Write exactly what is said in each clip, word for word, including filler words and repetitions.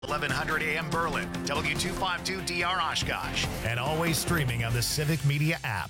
eleven hundred A M Berlin, W two fifty-two D R Oshkosh, and always streaming on the Civic Media app.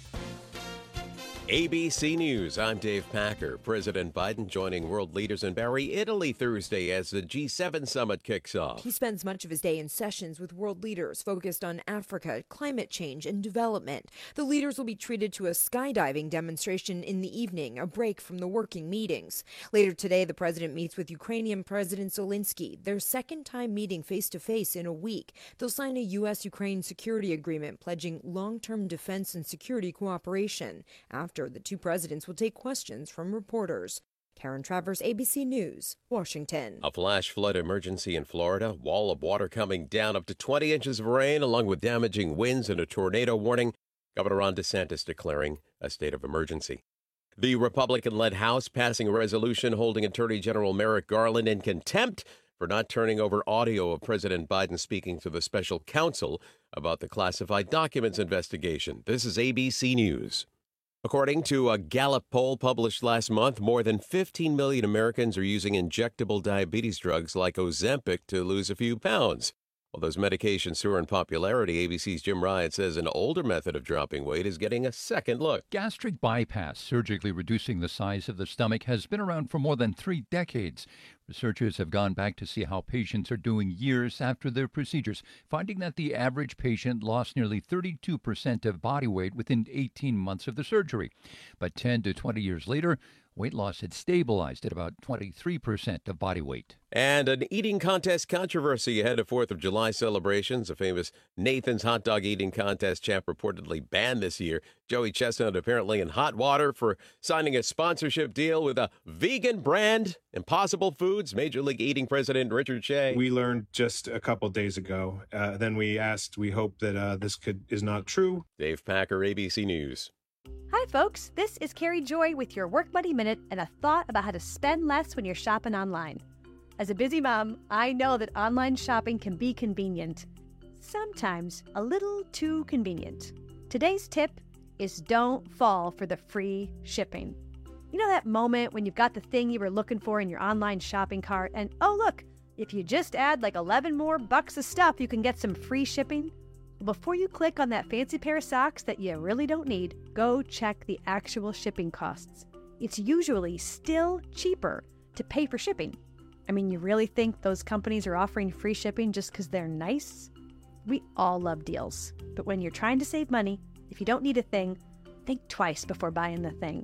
A B C News, I'm Dave Packer. President Biden joining world leaders in Bari, Italy Thursday as the G seven summit kicks off. He spends much of his day in sessions with world leaders focused on Africa, climate change, and development. The leaders will be treated to a skydiving demonstration in the evening, a break from the working meetings. Later today, the president meets with Ukrainian President Zelensky, their second time meeting face-to-face in a week. They'll sign a U S Ukraine security agreement pledging long-term defense and security cooperation. After the two presidents will take questions from reporters. Karen Travers, A B C News, Washington. A flash flood emergency in Florida. Wall of water coming down, up to twenty inches of rain, along with damaging winds and a tornado warning. Governor Ron DeSantis declaring a state of emergency. The Republican-led House passing a resolution holding Attorney General Merrick Garland in contempt for not turning over audio of President Biden speaking to the special counsel about the classified documents investigation. This is A B C News. According to a Gallup poll published last month, more than fifteen million Americans are using injectable diabetes drugs like Ozempic to lose a few pounds. While those medications soar in popularity, A B C's Jim Ryan says an older method of dropping weight is getting a second look. Gastric bypass, surgically reducing the size of the stomach, has been around for more than three decades. Researchers have gone back to see how patients are doing years after their procedures, finding that the average patient lost nearly thirty-two percent of body weight within eighteen months of the surgery. But ten to twenty years later, weight loss had stabilized at about twenty-three percent of body weight. And an eating contest controversy ahead of fourth of July celebrations. A famous Nathan's hot dog eating contest champ reportedly banned this year. Joey Chestnut apparently in hot water for signing a sponsorship deal with a vegan brand, Impossible Foods. Major League Eating president Richard Shea. We learned just a couple days ago. Uh, then we asked, we hope that uh, this could is not true. Dave Packer, A B C News. Hi, folks. This is Carrie Joy with your Work Money Minute and a thought about how to spend less when you're shopping online. As a busy mom, I know that online shopping can be convenient. Sometimes a little too convenient. Today's tip is don't fall for the free shipping. You know that moment when you've got the thing you were looking for in your online shopping cart and, oh, look, if you just add like eleven more bucks of stuff, you can get some free shipping? Before you click on that fancy pair of socks that you really don't need, go check the actual shipping costs. It's usually still cheaper to pay for shipping. I mean, you really think those companies are offering free shipping just because they're nice? We all love deals, but when you're trying to save money, if you don't need a thing, think twice before buying the thing.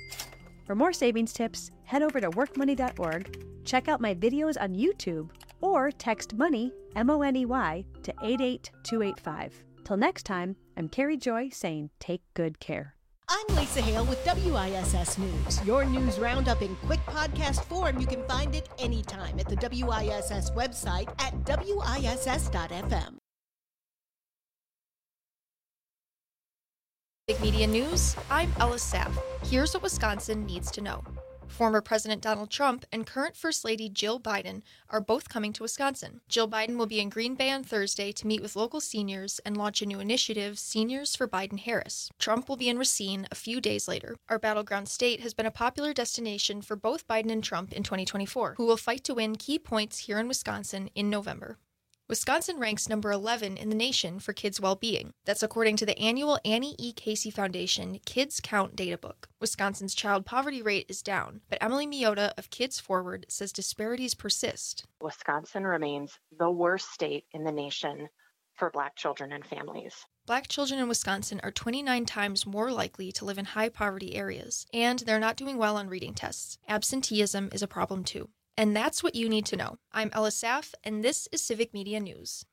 For more savings tips, head over to work money dot org, check out my videos on YouTube, or text MONEY, M O N E Y, to eight eight two eight five. Till next time, I'm Carrie Joy saying take good care. I'm Lisa Hale with W I S S News. Your news roundup in quick podcast form. You can find it anytime at the W I S S website at W I S S dot F M. Big Media News, I'm Ella Saff. Here's what Wisconsin needs to know. Former President Donald Trump and current First Lady Jill Biden are both coming to Wisconsin. Jill Biden will be in Green Bay on Thursday to meet with local seniors and launch a new initiative, Seniors for Biden-Harris. Trump will be in Racine a few days later. Our battleground state has been a popular destination for both Biden and Trump in twenty twenty-four, who will fight to win key points here in Wisconsin in November. Wisconsin ranks number eleven in the nation for kids' well-being. That's according to the annual Annie E. Casey Foundation Kids Count Data Book. Wisconsin's child poverty rate is down, but Emily Miota of Kids Forward says disparities persist. Wisconsin remains the worst state in the nation for Black children and families. Black children in Wisconsin are twenty-nine times more likely to live in high-poverty areas, and they're not doing well on reading tests. Absenteeism is a problem, too. And that's what you need to know. I'm Ella Saff, and this is Civic Media News.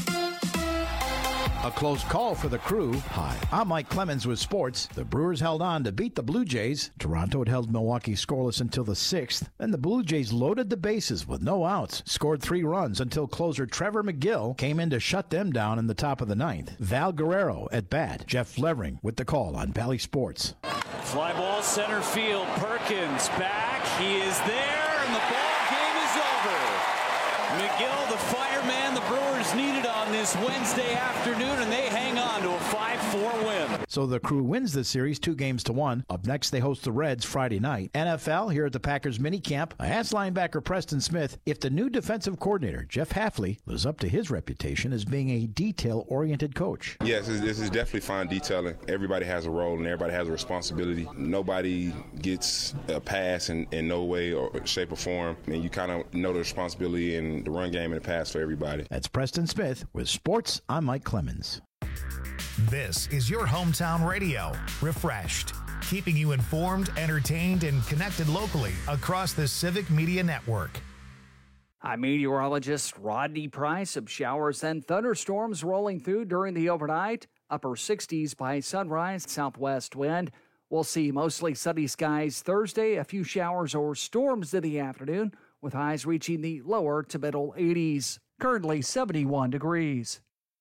A close call for the Crew. Hi, I'm Mike Clemens with sports. The Brewers held on to beat the Blue Jays. Toronto had held Milwaukee scoreless until the sixth. Then the Blue Jays loaded the bases with no outs, scored three runs until closer Trevor McGill came in to shut them down in the top of the ninth. Val Guerrero at bat. Jeff Levering with the call on Bally Sports. Fly ball center field. Perkins back. He is there, and the ball game is over. McGill, the fireman the Brewers needed on this this Wednesday afternoon, and they hang on to a five four win. So the Crew wins this series two games to one. Up next, they host the Reds Friday night. N F L, here at the Packers minicamp, I asked linebacker Preston Smith if the new defensive coordinator, Jeff Hafley, lives up to his reputation as being a detail-oriented coach. Yes, this is definitely fine detailing. Everybody has a role and everybody has a responsibility. Nobody gets a pass in, in no way or shape or form. And you kind of know the responsibility in the run game and the pass for everybody. That's Preston Smith with Sports. I'm Mike Clemens. This is your hometown radio, Refreshed, keeping you informed, entertained, and connected locally across the Civic Media Network. I'm meteorologist Rodney Price. Some showers and thunderstorms rolling through during the overnight. Upper sixties by sunrise, southwest wind. We'll see mostly sunny skies Thursday, a few showers or storms in the afternoon, with highs reaching the lower to middle eighties. Currently seventy-one degrees.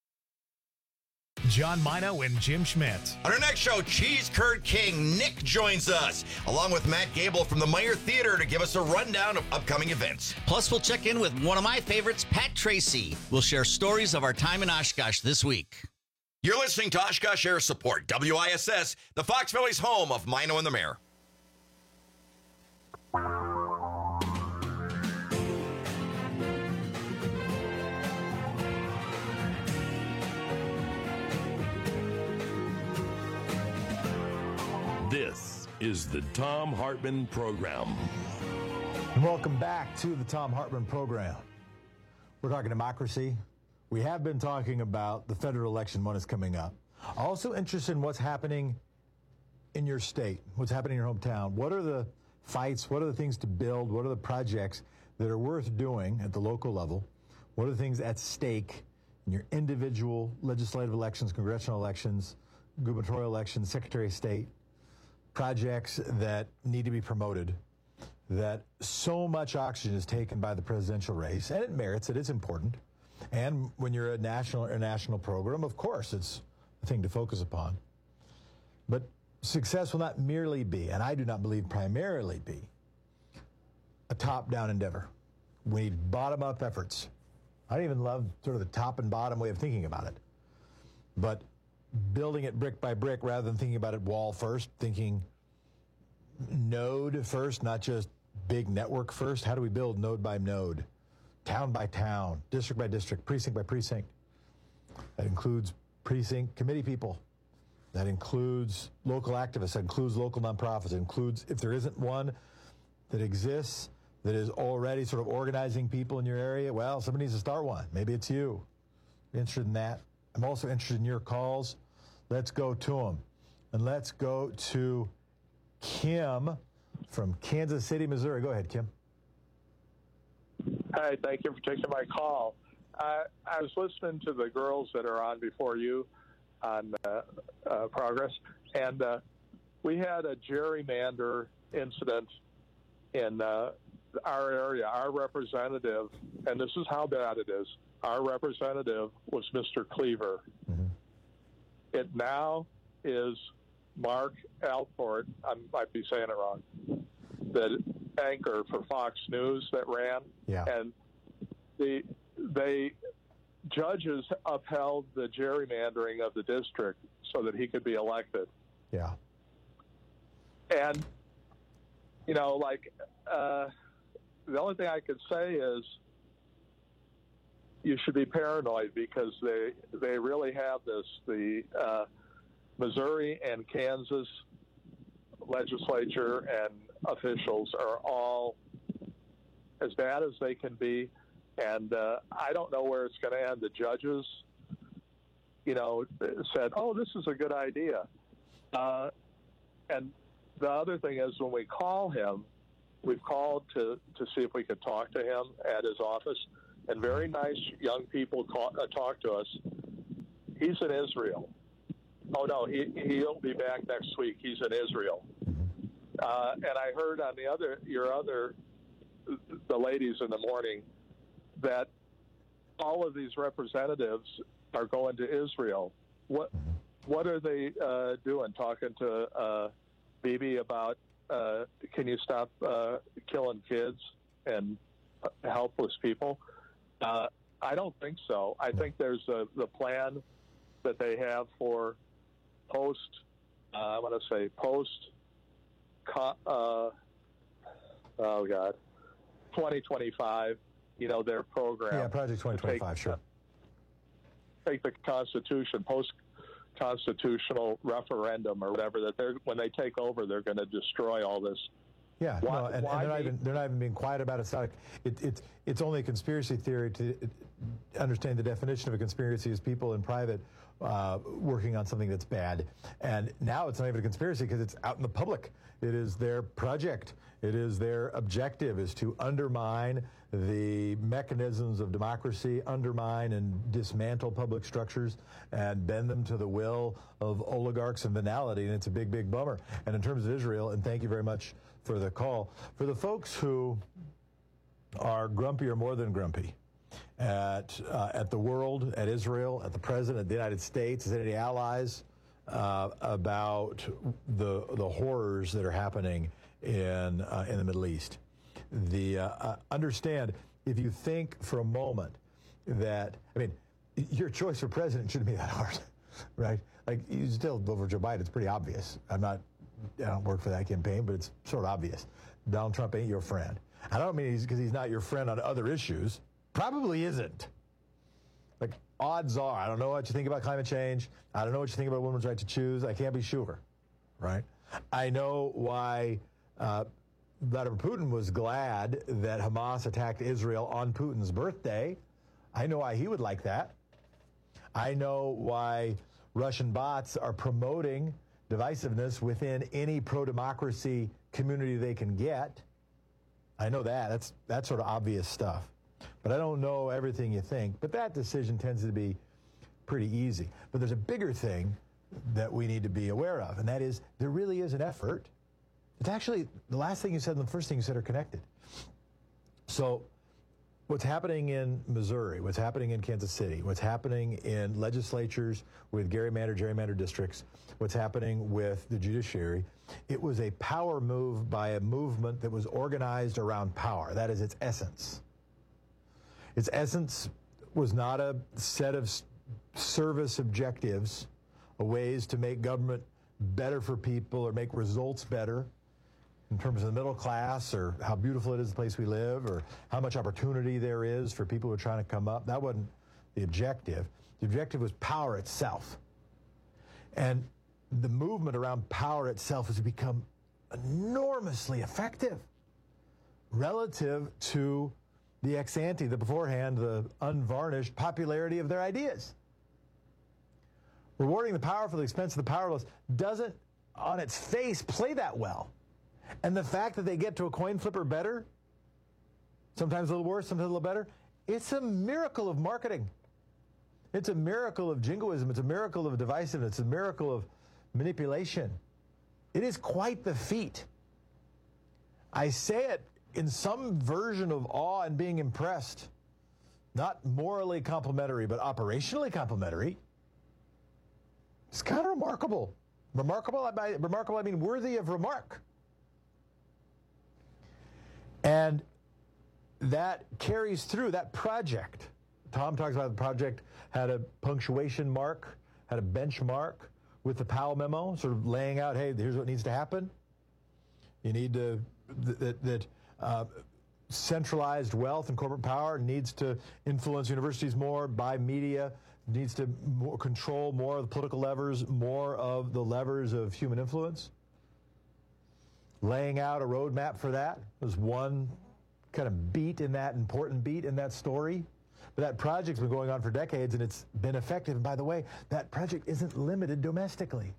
John Mino and Jim Schmidt. On our next show, Cheese Curd King Nick joins us, along with Matt Gable from the Meyer Theater, to give us a rundown of upcoming events. Plus, we'll check in with one of my favorites, Pat Tracy. We'll share stories of our time in Oshkosh this week. You're listening to Oshkosh Air Support, W I S S, the Fox Valley's home of Mino and the Mayor. This is the Thom Hartmann Program. Welcome back to the Thom Hartmann Program. We're talking democracy. We have been talking about the federal election when it's coming up. Also interested in what's happening in your state, what's happening in your hometown. What are the fights? What are the things to build? What are the projects that are worth doing at the local level? What are the things at stake in your individual legislative elections, congressional elections, gubernatorial elections, Secretary of State? Projects that need to be promoted, that so much oxygen is taken by the presidential race, and it merits it, it's important. And when you're a national or national program, of course, it's a thing to focus upon. But success will not merely be, and I do not believe primarily be, a top-down endeavor. We need bottom-up efforts. I don't even love sort of the top and bottom way of thinking about it. But building it brick by brick rather than thinking about it wall first, thinking node first, not just big network first. How do we build node by node, town by town, district by district, precinct by precinct? That includes precinct committee people. That includes local activists. That includes local nonprofits. It includes, if there isn't one that exists that is already sort of organizing people in your area, well, somebody needs to start one. Maybe it's you. You're interested in that. I'm also interested in your calls. Let's go to them. And let's go to Kim from Kansas City, Missouri. Go ahead, Kim. Hi, thank you for taking my call. Uh, I was listening to the girls that are on before you on uh, uh, Progress, and uh, we had a gerrymander incident in uh, our area. Our representative, and this is how bad it is, our representative was Mister Cleaver. Mm-hmm. It now is Mark Alport, I might be saying it wrong, the anchor for Fox News that ran. Yeah. And the they judges upheld the gerrymandering of the district so that he could be elected. Yeah. And, you know, like, uh, the only thing I could say is you should be paranoid because they they really have this. The uh, Missouri and Kansas legislature and officials are all as bad as they can be, and uh, I don't know where it's going to end. The judges, you know, said, "Oh, this is a good idea," uh, and the other thing is when we call him, we've called to to see if we could talk to him at his office. And very nice young people call, uh, talk to us. He's in Israel. Oh, no, he, he'll be back next week. He's in Israel. Uh, and I heard on the other, your other, the ladies in the morning, that all of these representatives are going to Israel. What what are they uh, doing? Talking to uh, Bibi about, uh, can you stop uh, killing kids and helpless people? Uh, I don't think so. I think there's a, the plan that they have for post, uh, I want to say post, uh, oh God, twenty twenty-five, you know, their program. Yeah, Project twenty twenty-five, take, sure. Take the Constitution, post-constitutional referendum or whatever, that they're when they take over, they're going to destroy all this. Yeah, why, no, and, and they're, not even, they're not even being quiet about it. It's, not, it, it's, it's only a conspiracy theory to understand the definition of a conspiracy as people in private uh, working on something that's bad. And now it's not even a conspiracy because it's out in the public. It is their project. It is their objective is to undermine the mechanisms of democracy, undermine and dismantle public structures, and bend them to the will of oligarchs and venality. And it's a big, big bummer. And in terms of Israel, and thank you very much for the call, for the folks who are grumpy or more than grumpy at uh, at the world, at Israel, at the president, at the United States, at any allies, uh, about the the horrors that are happening in uh, in the Middle East. The uh, uh, understand, if you think for a moment that, I mean, your choice for president shouldn't be that hard, right? Like, you still vote for Joe Biden. It's pretty obvious. I'm not, I don't work for that campaign, but it's sort of obvious. Donald Trump ain't your friend. I don't mean he's because he's not your friend on other issues. Probably isn't. Like, odds are, I don't know what you think about climate change. I don't know what you think about women's right to choose. I can't be sure, right? I know why uh, Vladimir Putin was glad that Hamas attacked Israel on Putin's birthday. I know why he would like that. I know why Russian bots are promoting divisiveness within any pro-democracy community they can get. I know that. That's, that's sort of obvious stuff. But I don't know everything you think. But that decision tends to be pretty easy. But there's a bigger thing that we need to be aware of, and that is there really is an effort. It's actually, the last thing you said and the first thing you said are connected. So what's happening in Missouri, what's happening in Kansas City, what's happening in legislatures with gerrymandered, gerrymandered districts, what's happening with the judiciary, it was a power move by a movement that was organized around power. That is its essence. Its essence was not a set of service objectives, ways to make government better for people or make results better in terms of the middle class, or how beautiful it is the place we live, or how much opportunity there is for people who are trying to come up. That wasn't the objective. The objective was power itself. And the movement around power itself has become enormously effective relative to the ex ante, the beforehand, the unvarnished popularity of their ideas. Rewarding the powerful at the expense of the powerless doesn't, on its face, play that well. And the fact that they get to a coin flipper better, sometimes a little worse, sometimes a little better, it's a miracle of marketing. It's a miracle of jingoism. It's a miracle of divisiveness. It's a miracle of manipulation. It is quite the feat. I say it in some version of awe and being impressed. Not morally complimentary, but operationally complimentary. It's kind of remarkable. Remarkable, by remarkable, I mean worthy of remark. And that carries through, that project. Tom talks about the project had a punctuation mark, had a benchmark with the Powell memo, sort of laying out, hey, here's what needs to happen. You need to, that, that uh, centralized wealth and corporate power needs to influence universities more, buy media, needs to more control more of the political levers, more of the levers of human influence. Laying out a roadmap for that was one kind of beat in that, important beat in that story. But that project's been going on for decades, and it's been effective. And by the way, that project isn't limited domestically.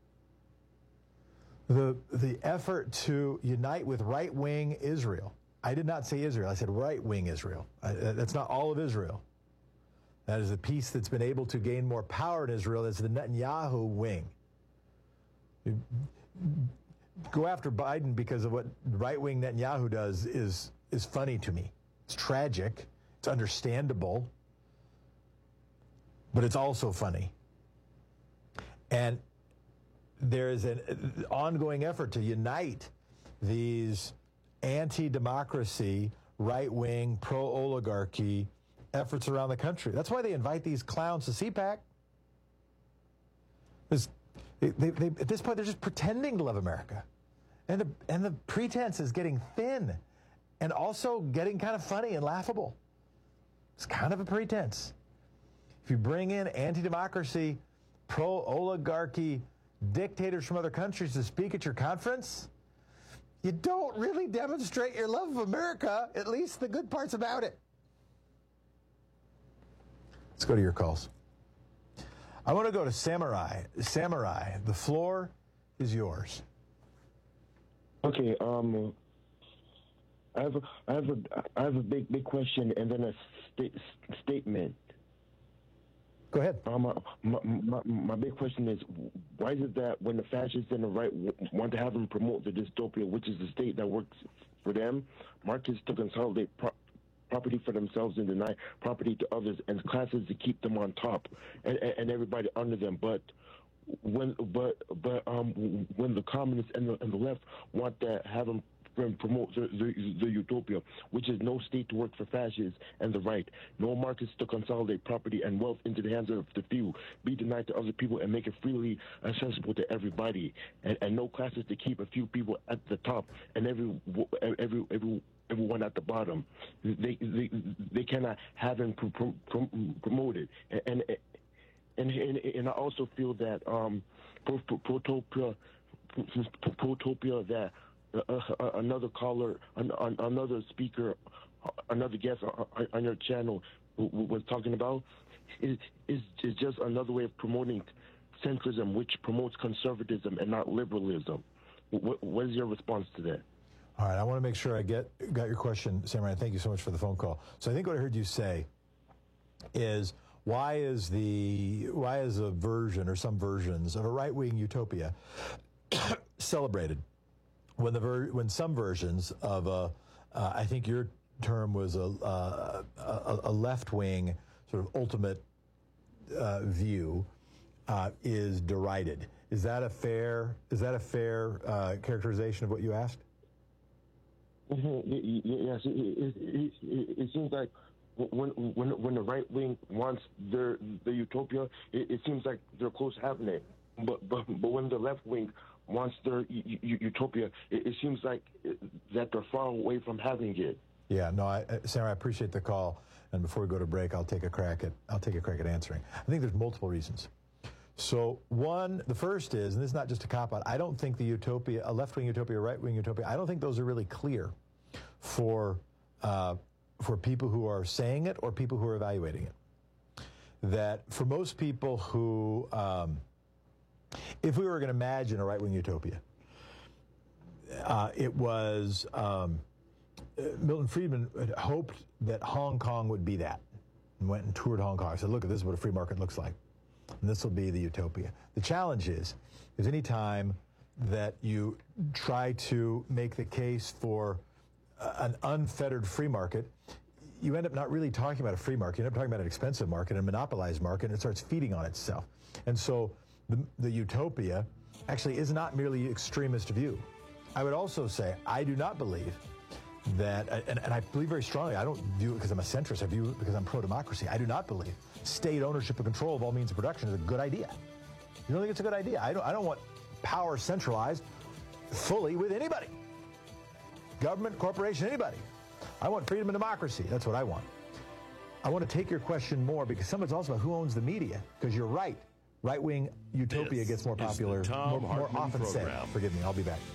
The, the effort to unite with right-wing Israel. I did not say Israel. I said right-wing Israel. I, that's not all of Israel. That is the piece that's been able to gain more power in Israel. That's the Netanyahu wing. Go after Biden because of what right-wing Netanyahu does is, is funny to me. It's tragic. It's understandable. But it's also funny. And there is an ongoing effort to unite these anti-democracy, right-wing, pro-oligarchy efforts around the country. That's why they invite these clowns to C PAC. They, they, they, at this point, they're just pretending to love America. And the, and the pretense is getting thin and also getting kind of funny and laughable. It's kind of a pretense. If you bring in anti-democracy, pro-oligarchy dictators from other countries to speak at your conference, you don't really demonstrate your love of America, at least the good parts about it. Let's go to your calls. I want to go to Samurai. Samurai, the floor is yours. Okay, um, I have a, I have a, I have a big, big question and then a sta- statement. Go ahead. Um, my, my, my big question is, why is it that when the fascists and the right w- want to have them promote the dystopia, which is the state that works for them, markets to consolidate pro- property for themselves and deny property to others, and classes to keep them on top and, and, and everybody under them, but when but but um when the communists and the, and the left want to have them promote the, the, the utopia, which is no state to work for fascists and the right, no markets to consolidate property and wealth into the hands of the few, be denied to other people and make it freely accessible to everybody, and, and no classes to keep a few people at the top and every every every everyone at the bottom. They they, they cannot have them pro- pro- pro- promoted, and, and and and I also feel that um protopia protopia that Uh, uh, another caller, an, an, another speaker, another guest on, on your channel w- w- was talking about is, is is just another way of promoting centrism, which promotes conservatism and not liberalism. What, what is your response to that? All right, I want to make sure I get got your question, Samurai. Thank you so much for the phone call. So I think what I heard you say is why is the why is a version or some versions of a right-wing utopia celebrated when the ver- when some versions of a uh, I think your term was a uh, a, a left-wing sort of ultimate uh, view uh, is derided. Is that a fair is that a fair uh, characterization of what you asked? Mm-hmm. Yes, it, it, it, it, it seems like when when when the right wing wants their the utopia, it, it seems like they're close to having it. But but but when the left wing wants their u- u- utopia, it, it seems like that they're far away from having it. Yeah, no, I, Sarah, I appreciate the call. And before we go to break, I'll take a crack at I'll take a crack at answering. I think there's multiple reasons. So one, the first is, and this is not just a cop-out, I don't think the utopia, a left-wing utopia, a right-wing utopia, I don't think those are really clear for uh, for people who are saying it or people who are evaluating it. That for most people who, um, if we were going to imagine a right-wing utopia, uh, it was, um, Milton Friedman had hoped that Hong Kong would be that, and went and toured Hong Kong. I said, look, this is what a free market looks like. And this will be the utopia. The challenge is, is any time that you try to make the case for uh, an unfettered free market, you end up not really talking about a free market. You end up talking about an expensive market, a monopolized market, and it starts feeding on itself. And so the, the utopia actually is not merely extremist view. I would also say, I do not believe that, and, and I believe very strongly, I don't view it because I'm a centrist, I view it because I'm pro-democracy. I do not believe state ownership and control of all means of production is a good idea. You don't think it's a good idea? I don't, I don't want power centralized fully with anybody. Government, corporation, anybody. I want freedom and democracy. That's what I want. I want to take your question more because some of it's also about who owns the media, because you're right. Right-wing utopia This gets more popular, more, more often said. Forgive me, I'll be back.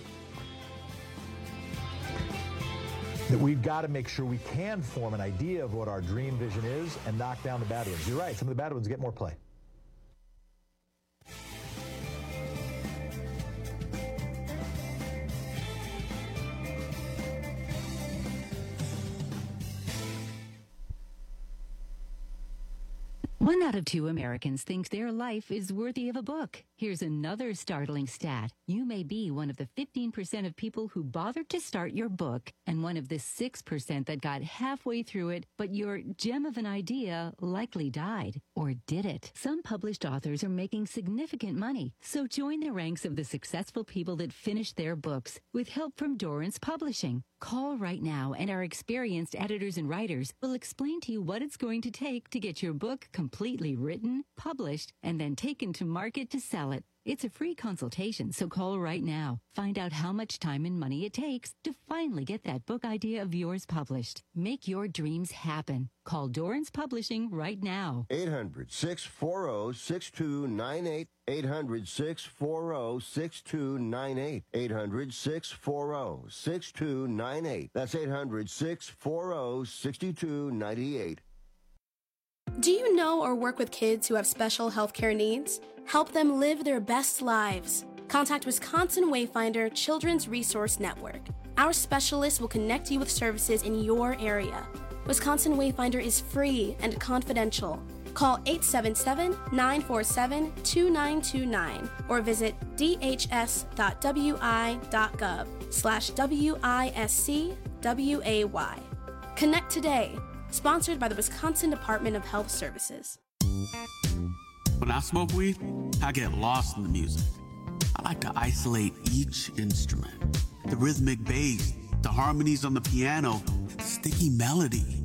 That we've got to make sure we can form an idea of what our dream vision is and knock down the bad ones. You're right, some of the bad ones get more play. One out of two Americans thinks their life is worthy of a book. Here's another startling stat. You may be one of the fifteen percent of people who bothered to start your book and one of the six percent that got halfway through it, but your gem of an idea likely died. Or did it? Some published authors are making significant money, so join the ranks of the successful people that finished their books with help from Dorrance Publishing. Call right now and our experienced editors and writers will explain to you what it's going to take to get your book completely written, published, and then taken to market to sell it. It's a free consultation, so call right now. Find out how much time and money it takes to finally get that book idea of yours published. Make your dreams happen. Call Dorrance Publishing right now. eight hundred, six four zero, six two nine eight. eight hundred, six four zero, six two nine eight. eight hundred, six four zero, six two nine eight. That's eight hundred, six four zero, six two nine eight. Do you know or work with kids who have special healthcare needs? Help them live their best lives. Contact Wisconsin Wayfinder Children's Resource Network. Our specialists will connect you with services in your area. Wisconsin Wayfinder is free and confidential. Call eight seven seven, nine four seven, two nine two nine or visit d h s dot w i dot gov slash W I S C W A Y. Connect today. Sponsored by the Wisconsin Department of Health Services. When I smoke weed, I get lost in the music. I like to isolate each instrument. The rhythmic bass, the harmonies on the piano, the sticky melody.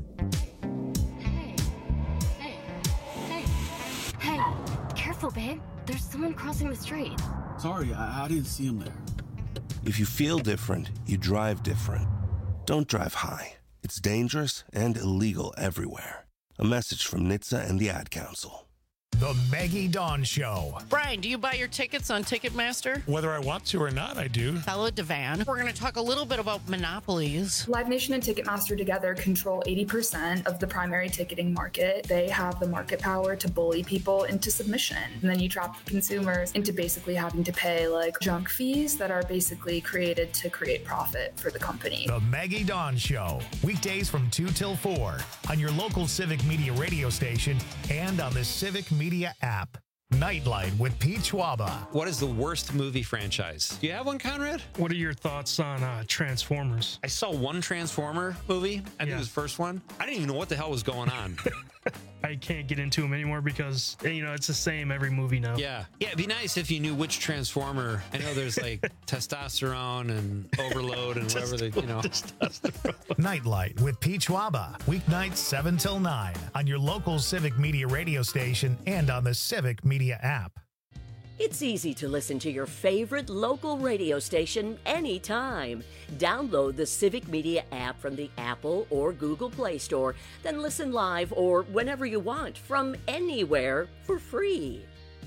Hey, hey, hey, careful, babe. There's someone crossing the street. Sorry, I, I didn't see him there. If you feel different, you drive different. Don't drive high. It's dangerous and illegal everywhere. A message from N H T S A and the Ad Council. The Maggie Dawn Show. Brian, do you buy your tickets on Ticketmaster? Whether I want to or not, I do. Hello, Devan. We're going to talk a little bit about monopolies. Live Nation and Ticketmaster together control eighty percent of the primary ticketing market. They have the market power to bully people into submission. And then you trap consumers into basically having to pay like junk fees that are basically created to create profit for the company. The Maggie Dawn Show. Weekdays from two till four on your local Civic Media radio station and on the Civic Media Media app. Nightlight with Pete Schwaba. What is the worst movie franchise? Do you have one, Conrad? What are your thoughts on uh, Transformers? I saw one Transformer movie. I think yeah. it was the first one. I didn't even know what the hell was going on. I can't get into them anymore because, you know, it's the same every movie now. Yeah. Yeah, it'd be nice if you knew which Transformer. I know there's like testosterone and overload and whatever they, you know. Nightlight with Pete Schwaba. Weeknights seven till nine on your local Civic Media radio station and on the Civic Media app. It's easy to listen to your favorite local radio station anytime. Download the Civic Media app from the Apple or Google Play Store, then listen live or whenever you want from anywhere for free.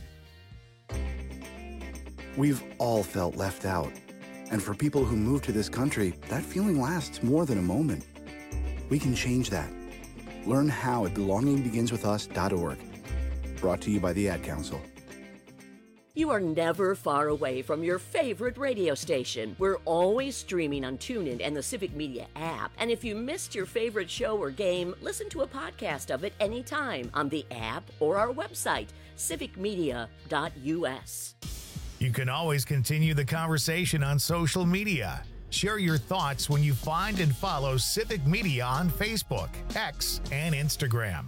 We've all felt left out. And for people who move to this country, that feeling lasts more than a moment. We can change that. Learn how at belonging begins with us dot org. Brought to you by the Ad Council. You are never far away from your favorite radio station. We're always streaming on TuneIn and the Civic Media app. And if you missed your favorite show or game, listen to a podcast of it anytime on the app or our website, civic media dot u s. You can always continue the conversation on social media. Share your thoughts when you find and follow Civic Media on Facebook, X, and Instagram.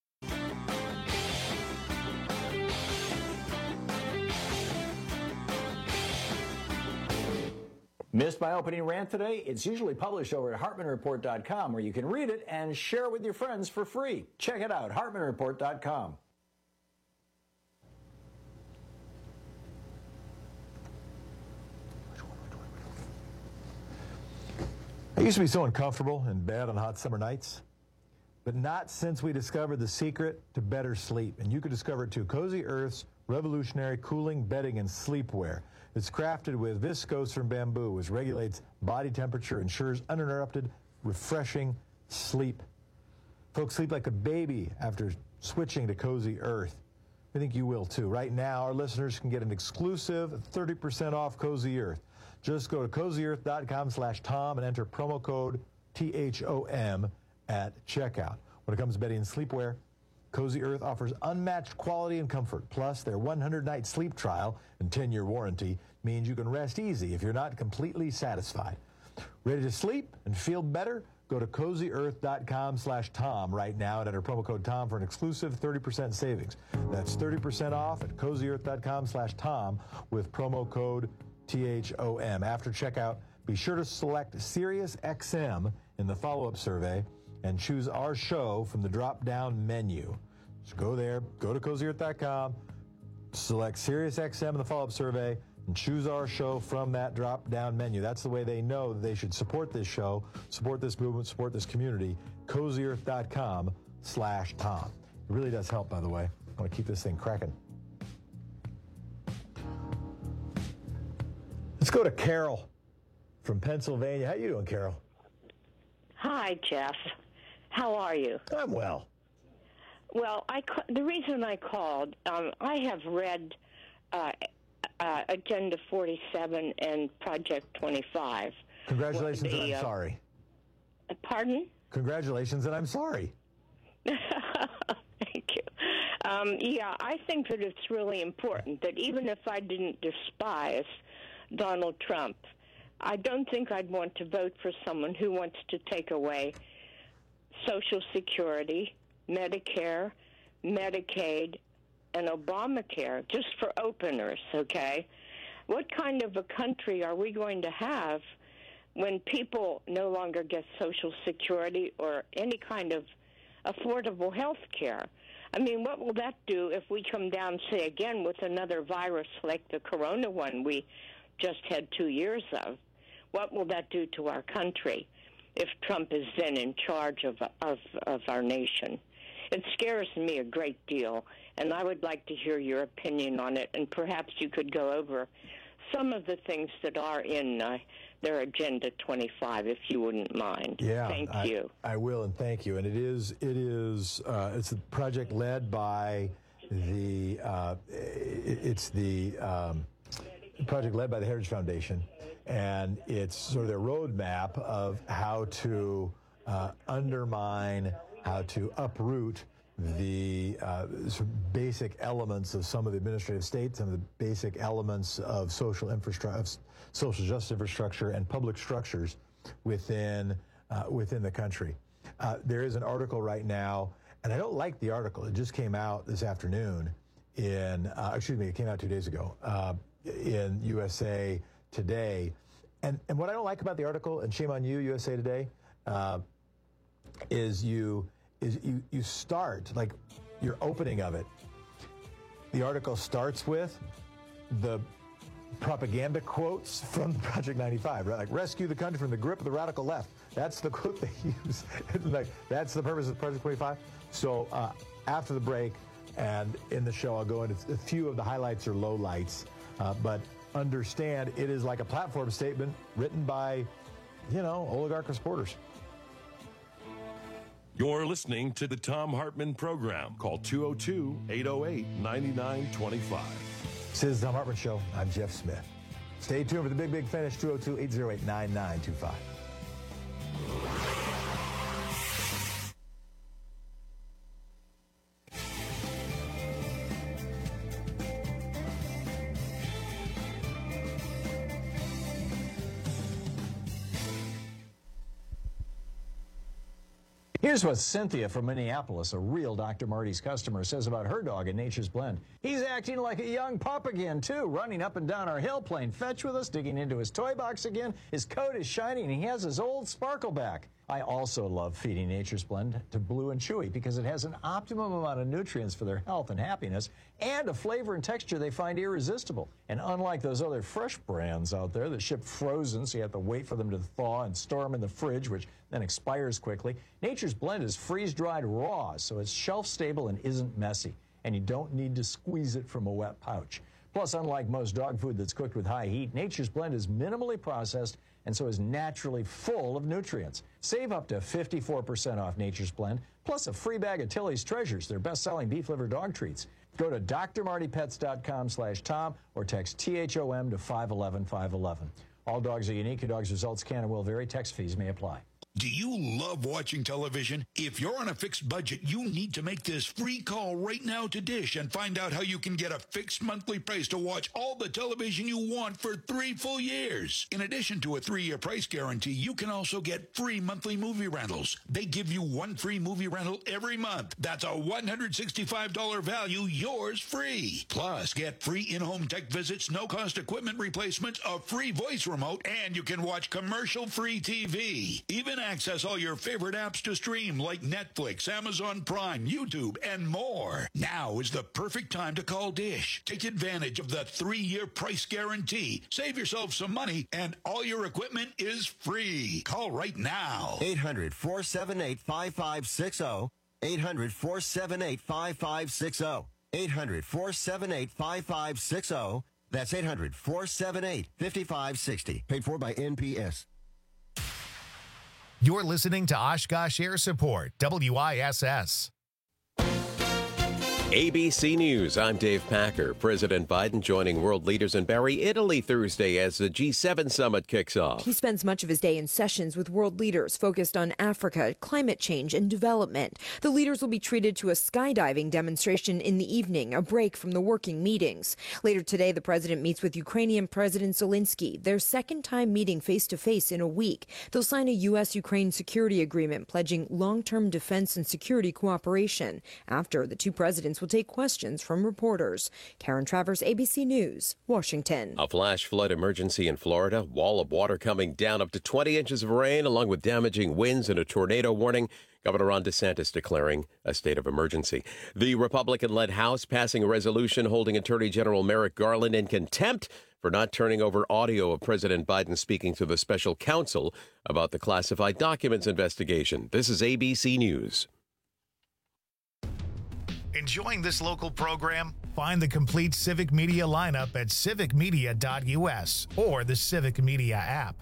Missed my opening rant today? It's usually published over at hartman report dot com where you can read it and share it with your friends for free. Check it out, hartman report dot com. I used to be so uncomfortable in bed on hot summer nights, but not since we discovered the secret to better sleep. And you can discover it too. Cozy Earth's revolutionary cooling bedding and sleepwear. It's crafted with viscose from bamboo, which regulates body temperature, ensures uninterrupted, refreshing sleep. Folks sleep like a baby after switching to Cozy Earth. I think you will too. Right now, our listeners can get an exclusive thirty percent off Cozy Earth. Just go to cozy earth dot com slash Tom and enter promo code T H O M at checkout. When it comes to bedding and sleepwear, Cozy Earth offers unmatched quality and comfort. Plus, their one hundred night sleep trial and ten year warranty means you can rest easy if you're not completely satisfied. Ready to sleep and feel better? Go to cozy earth dot com slash Tom right now and enter promo code Tom for an exclusive thirty percent savings. That's thirty percent off at cozy earth dot com slash Tom with promo code T H O M. After checkout, be sure to select Sirius X M in the follow-up survey and choose our show from the drop-down menu. So go there, go to cozy earth dot com, select Sirius X M in the follow-up survey, and choose our show from that drop-down menu. That's the way they know that they should support this show, support this movement, support this community. cozy earth dot com slash Tom. It really does help, by the way. I want to keep this thing cracking. Let's go to Carol from Pennsylvania. How you doing, Carol? Hi, Jeff. How are you? I'm well. Well, I ca- the reason I called, um, I have read uh, uh, Agenda forty-seven and Project twenty-five. Congratulations, the, and I'm uh, sorry. Pardon? Congratulations, and I'm sorry. Thank you. Um, yeah, I think that it's really important that even if I didn't despise Donald Trump, I don't think I'd want to vote for someone who wants to take away Social Security, Medicare, Medicaid, and Obamacare, just for openers, okay? What kind of a country are we going to have when people no longer get Social Security or any kind of affordable health care? I mean, what will that do if we come down, say, again, with another virus like the corona one we just had two years of? What will that do to our country if Trump is then in charge of, of, of our nation? It scares me a great deal, and I would like to hear your opinion on it, and perhaps you could go over some of the things that are in uh, their Agenda twenty-five, if you wouldn't mind. Yeah, thank I, you. I will, and thank you. And it is, it is, uh, it's a project led by the, uh, it, it's the um, project led by the Heritage Foundation, and it's sort of their roadmap of how to uh, undermine, how to uproot the uh, sort of basic elements of some of the administrative state, some of the basic elements of social infrastructure, social justice infrastructure, and public structures within uh, within the country. Uh, there is an article right now, and I don't like the article. It just came out this afternoon. In uh, excuse me, it came out two days ago uh, in U S A Today. And and what I don't like about the article, and shame on you, U S A Today, uh, is you. is you, you start, like your opening of it, the article starts with the propaganda quotes from Project ninety-five, right? Like, rescue the country from the grip of the radical left. That's the quote they use. Like, that's the purpose of Project twenty-five. So uh, after the break and in the show, I'll go into a few of the highlights or lowlights, uh, but understand it is like a platform statement written by, you know, oligarch supporters. You're listening to the Tom Hartman Program. Call two oh two, eight oh eight, nine nine two five. This is the Tom Hartman Show. I'm Jeff Smith. Stay tuned for the big, big finish, two oh two, eight oh eight, nine nine two five. Here's what Cynthia from Minneapolis, a real Doctor Marty's customer, says about her dog at Nature's Blend. He's acting like a young pup again, too, running up and down our hill, playing fetch with us, digging into his toy box again. His coat is shiny, and he has his old sparkle back. I also love feeding Nature's Blend to Blue and Chewy because it has an optimum amount of nutrients for their health and happiness and a flavor and texture they find irresistible. And unlike those other fresh brands out there that ship frozen, so you have to wait for them to thaw and store them in the fridge, which then expires quickly, Nature's Blend is freeze-dried raw, so it's shelf-stable and isn't messy. And you don't need to squeeze it from a wet pouch. Plus, unlike most dog food that's cooked with high heat, Nature's Blend is minimally processed and so is naturally full of nutrients. Save up to fifty-four percent off Nature's Blend, plus a free bag of Tilly's Treasures, their best-selling beef-liver dog treats. Go to D R Marty Pets dot com slash Tom or text T H O M to five one one, five one one. All dogs are unique. Your dog's results can and will vary. Text fees may apply. Do you love watching television? If you're on a fixed budget, you need to make this free call right now to Dish and find out how you can get a fixed monthly price to watch all the television you want for three full years. In addition to a three-year price guarantee, you can also get free monthly movie rentals. They give you one free movie rental every month. That's a one hundred sixty-five dollars value, yours free. Plus, get free in-home tech visits, no-cost equipment replacements, a free voice remote, and you can watch commercial-free T V. Even access all your favorite apps to stream like Netflix, Amazon Prime, YouTube, and more. Now is the perfect time to call Dish. Take advantage of the three-year price guarantee. Save yourself some money, and all your equipment is free. Call right now. eight hundred, four seven eight, five five six zero. eight hundred, four seven eight, five five six zero. eight hundred, four seven eight, five five six zero. That's eight hundred, four seven eight, five five six zero. Paid for by N P S. You're listening to Oshkosh Air Support, W I S S. A B C News, I'm Dave Packer. President Biden joining world leaders in Bari, Italy Thursday as the G seven summit kicks off. He spends much of his day in sessions with world leaders focused on Africa, climate change, and development. The leaders will be treated to a skydiving demonstration in the evening, a break from the working meetings. Later today, the president meets with Ukrainian President Zelensky, their second time meeting face-to-face in a week. They'll sign a U S Ukraine security agreement pledging long-term defense and security cooperation. After, the two presidents will take questions from reporters. Karen Travers, A B C News, Washington. A flash flood emergency in Florida. Wall of water coming down, up to twenty inches of rain, along with damaging winds and a tornado warning. Governor Ron DeSantis declaring a state of emergency. The Republican-led House passing a resolution holding Attorney General Merrick Garland in contempt for not turning over audio of President Biden speaking to the special counsel about the classified documents investigation. This is A B C News. Enjoying this local program? Find the complete Civic Media lineup at civic media dot U S or the Civic Media app.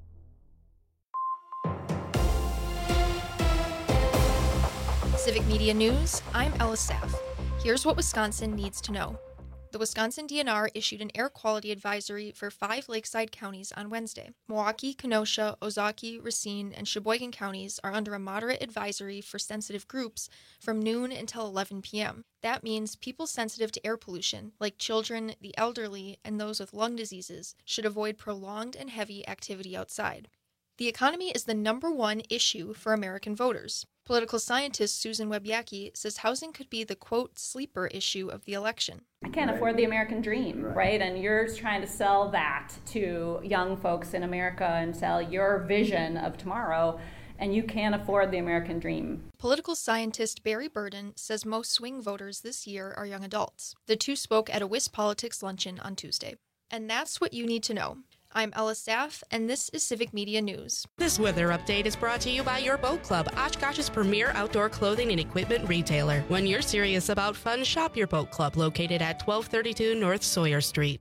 Civic Media News, I'm Ella Staff. Here's what Wisconsin needs to know. The Wisconsin D N R issued an air quality advisory for five lakeside counties on Wednesday. Milwaukee, Kenosha, Ozaukee, Racine, and Sheboygan counties are under a moderate advisory for sensitive groups from noon until eleven p.m. That means people sensitive to air pollution, like children, the elderly, and those with lung diseases, should avoid prolonged and heavy activity outside. The economy is the number one issue for American voters. Political scientist Susan Webjacki says housing could be the, quote, sleeper issue of the election. I can't afford the American dream, right? And you're trying to sell that to young folks in America and sell your vision of tomorrow, and you can't afford the American dream. Political scientist Barry Burden says most swing voters this year are young adults. The two spoke at a WisPolitics luncheon on Tuesday. And that's what you need to know. I'm Ella Staff, and this is Civic Media News. This weather update is brought to you by Your Boat Club, Oshkosh's premier outdoor clothing and equipment retailer. When you're serious about fun, shop Your Boat Club, located at twelve thirty-two North Sawyer Street.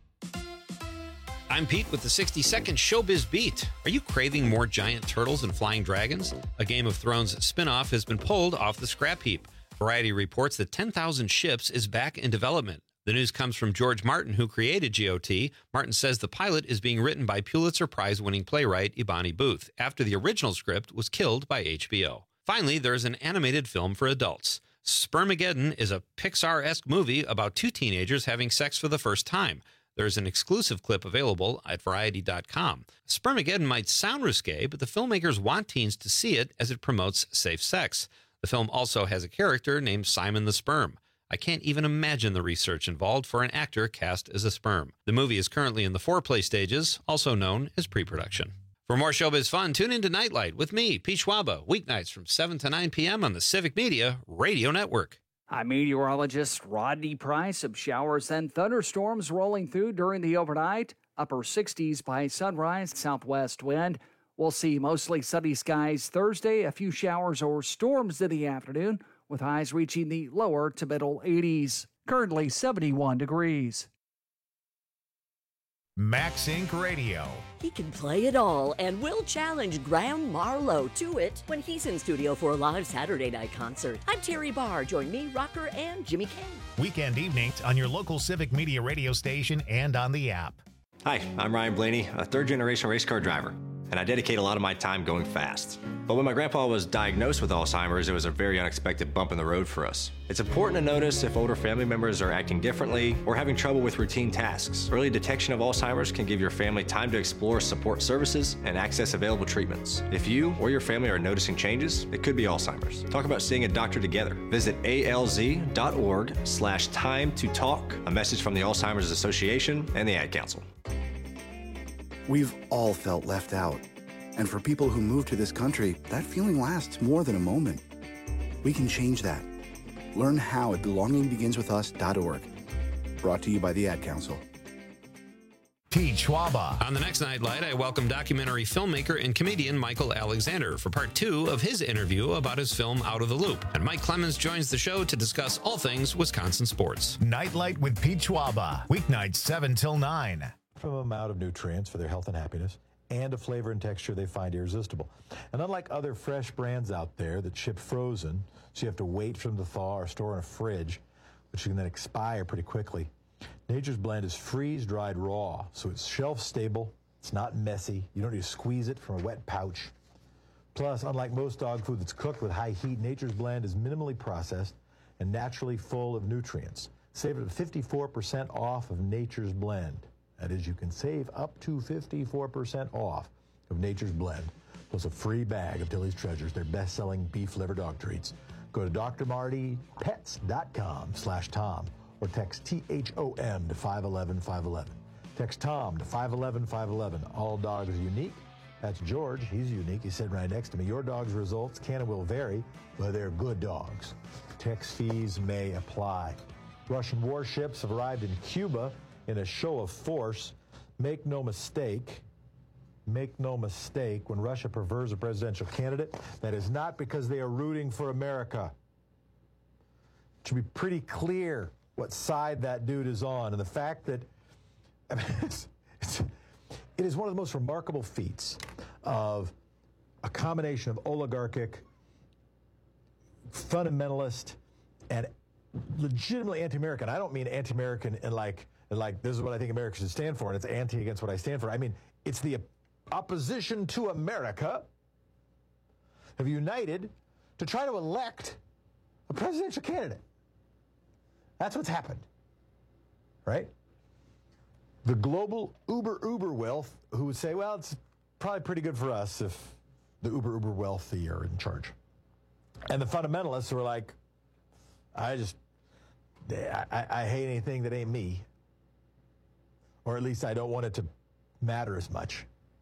I'm Pete with the sixty second Showbiz Beat. Are you craving more giant turtles and flying dragons? A Game of Thrones spinoff has been pulled off the scrap heap. Variety reports that ten thousand Ships is back in development. The news comes from George Martin, who created G O T. Martin says the pilot is being written by Pulitzer Prize-winning playwright Ibani Booth after the original script was killed by H B O. Finally, there is an animated film for adults. Spermageddon is a Pixar-esque movie about two teenagers having sex for the first time. There's an exclusive clip available at variety dot com. Spermageddon might sound risque, but the filmmakers want teens to see it as it promotes safe sex. The film also has a character named Simon the Sperm. I can't even imagine the research involved for an actor cast as a sperm. The movie is currently in the foreplay stages, also known as pre-production. For more showbiz fun, tune into Nightlight with me, Pete Schwaba, weeknights from seven to nine p.m. on the Civic Media Radio Network. I'm meteorologist Rodney Price. Some showers and thunderstorms rolling through during the overnight. Upper sixties by sunrise, southwest wind. We'll see mostly sunny skies Thursday, a few showers or storms in the afternoon, with highs reaching the lower to middle eighties. Currently seventy-one degrees. Max Incorporated. Radio. He can play it all and will challenge Graham Marlowe to it when he's in studio for a live Saturday night concert. I'm Terry Barr. Join me, Rocker, and Jimmy Kane. Weekend evenings on your local Civic Media radio station and on the app. Hi, I'm Ryan Blaney, a third-generation race car driver. and I dedicate a lot of my time going fast. But when my grandpa was diagnosed with Alzheimer's, it was a very unexpected bump in the road for us. It's important to notice if older family members are acting differently or having trouble with routine tasks. Early detection of Alzheimer's can give your family time to explore support services and access available treatments. If you or your family are noticing changes, it could be Alzheimer's. Talk about seeing a doctor together. Visit A L Z dot org slash time to talk. A message from the Alzheimer's Association and the Ad Council. We've all felt left out. And for people who move to this country, that feeling lasts more than a moment. We can change that. Learn how at belonging begins with us dot org. Brought to you by the Ad Council. T. Schwaba. On the next Nightlight, I welcome documentary filmmaker and comedian Michael Alexander for part two of his interview about his film Out of the Loop. And Mike Clemens joins the show to discuss all things Wisconsin sports. Nightlight with Pete Schwaba. Weeknights seven till nine. From them out of nutrients for their health and happiness, and a flavor and texture they find irresistible. And unlike other fresh brands out there that ship frozen, so you have to wait for them to thaw or store in a fridge, which can then expire pretty quickly, Nature's Blend is freeze-dried raw, so it's shelf-stable, it's not messy, you don't need to squeeze it from a wet pouch. Plus, unlike most dog food that's cooked with high heat, Nature's Blend is minimally processed and naturally full of nutrients. Save up to fifty-four percent off of Nature's Blend. That is, you can save up to fifty-four percent off of Nature's Blend, plus a free bag of Tilly's Treasures, their best-selling beef liver dog treats. Go to D R Marty Pets dot com slash Tom or text T H O M to five one one five one one. Text Tom to five one one five one one. All dogs are unique. That's George. He's unique. He's sitting right next to me. Your dog's results can and will vary, but they're good dogs. Text fees may apply. Russian warships have arrived in Cuba in a show of force. Make no mistake, make no mistake, when Russia prefers a presidential candidate, that is not because they are rooting for America. It should be pretty clear what side that dude is on. And the fact that, I mean, it's, it's, it is one of the most remarkable feats of a combination of oligarchic, fundamentalist, and legitimately anti-American. I don't mean anti-American in like, in like this is what I think America should stand for, and it's anti against what I stand for. I mean, it's the opposition to America have united to try to elect a presidential candidate. That's what's happened, right? The global uber, uber wealth who would say, well, it's probably pretty good for us if the uber, uber wealthy are in charge. And the fundamentalists who are like, I just, I, I, I hate anything that ain't me. Or at least I don't want it to matter as much.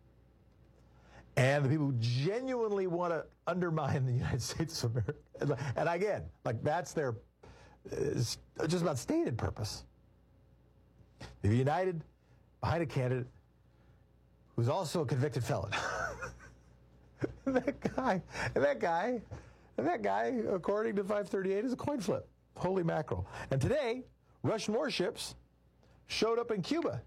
And the people who genuinely want to undermine the United States of America. And again, like that's their it's just about stated purpose. They've united behind a candidate who's also a convicted felon. and that guy, and that guy, and that guy, according to five thirty-eight, is a coin flip. Holy mackerel. And today, Russian warships showed up in Cuba.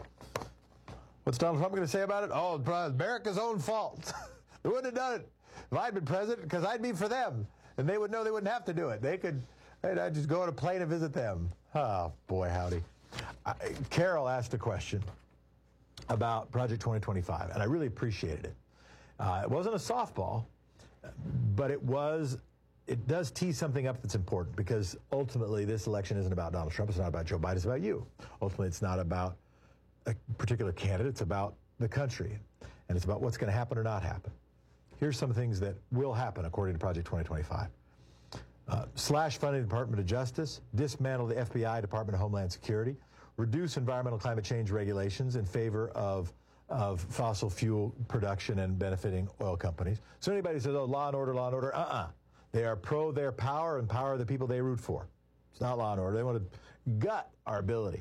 What's Donald Trump going to say about it? Oh, it's America's own fault. They wouldn't have done it if I'd been president because I'd be for them. And they would know they wouldn't have to do it. They could, I'd just go on a plane and visit them. Oh, boy, howdy. I, Carol asked a question about Project twenty twenty-five, and I really appreciated it. Uh, it wasn't a softball, but it was, it does tee something up that's important because ultimately this election isn't about Donald Trump. It's not about Joe Biden. It's about you. Ultimately, it's not about a particular candidate. It's about the country, and it's about what's going to happen or not happen. Here's some things that will happen according to Project twenty twenty-five. Uh, slash funding the Department of Justice, dismantle the F B I, Department of Homeland Security, reduce environmental climate change regulations in favor of, of fossil fuel production and benefiting oil companies. So anybody says, oh, law and order, law and order, uh-uh. They are pro their power and power of the people they root for. It's not law and order. They want to gut our ability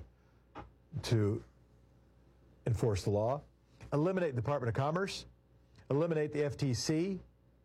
to enforce the law, eliminate the Department of Commerce, eliminate the F T C,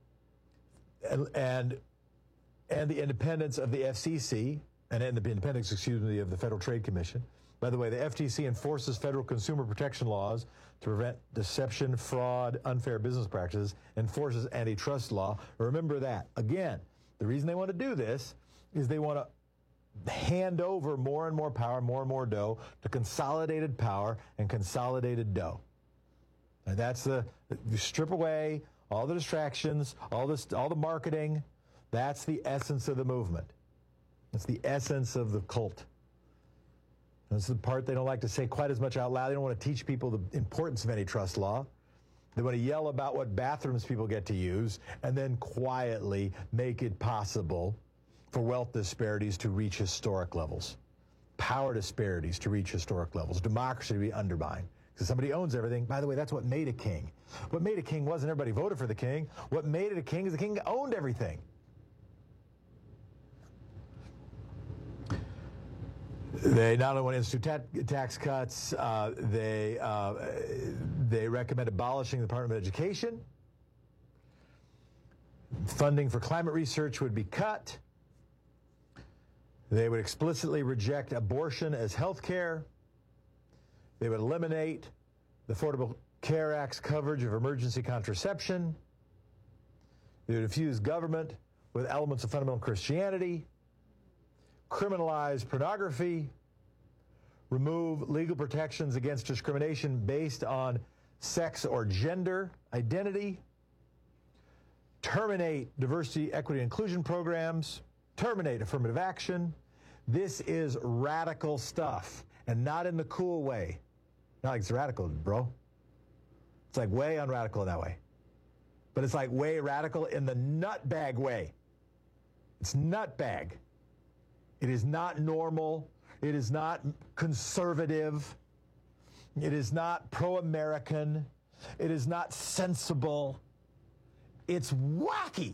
and, and and the independence of the F C C, and the independence, excuse me, of the Federal Trade Commission. By the way, the F T C enforces federal consumer protection laws to prevent deception, fraud, unfair business practices, enforces antitrust law. Remember that. Again, the reason they want to do this is they want to hand over more and more power, more and more dough to consolidated power and consolidated dough. And that's the, you strip away all the distractions, all this, all the marketing. That's the essence of the movement. That's the essence of the cult. That's the part they don't like to say quite as much out loud. They don't want to teach people the importance of antitrust law. They want to yell about what bathrooms people get to use and then quietly make it possible for wealth disparities to reach historic levels, power disparities to reach historic levels, democracy to be undermined. Because somebody owns everything. By the way, that's what made a king. What made a king wasn't everybody voted for the king. What made it a king is the king owned everything. They not only want to institute ta- tax cuts, uh, they, uh, they recommend abolishing the Department of Education. Funding for climate research would be cut. They would explicitly reject abortion as health care. They would eliminate the Affordable Care Act's coverage of emergency contraception. They would infuse government with elements of fundamental Christianity, criminalize pornography, remove legal protections against discrimination based on sex or gender identity, terminate diversity, equity, and inclusion programs, terminate affirmative action. This is radical stuff, and not in the cool way. Not like it's radical, bro. It's like way unradical in that way. But it's like way radical in the nutbag way. It's nutbag. It is not normal. It is not conservative. It is not pro-American. It is not sensible. It's wacky.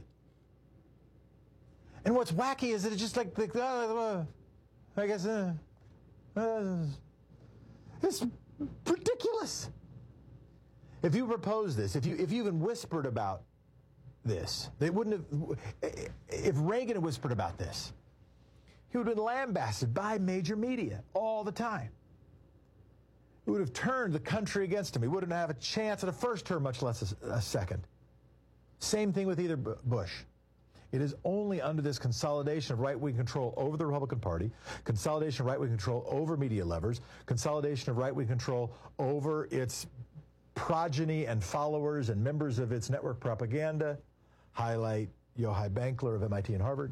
And what's wacky is that it's just like, like uh, I guess, uh, uh, it's ridiculous. If you proposed this, if you if you even whispered about this, they wouldn't have. If Reagan had whispered about this, he would have been lambasted by major media all the time. It would have turned the country against him. He wouldn't have a chance at a first term, much less a, a second. Same thing with either Bush. It is only under this consolidation of right-wing control over the Republican Party, consolidation of right-wing control over media levers, consolidation of right-wing control over its progeny and followers and members of its network propaganda, highlight Yochai Benkler of M I T and Harvard,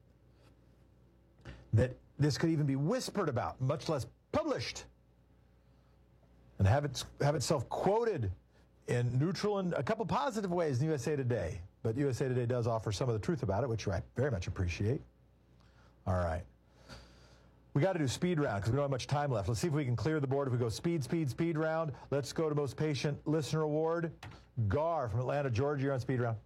that this could even be whispered about, much less published, and have, it, have itself quoted in neutral and a couple positive ways in U S A Today. But U S A Today does offer some of the truth about it, which I very much appreciate. All right. We got to do speed round because we don't have much time left. Let's see if we can clear the board. If we go speed, speed, speed round, let's go to Most Patient Listener Award. Gar from Atlanta, Georgia, you're on speed round.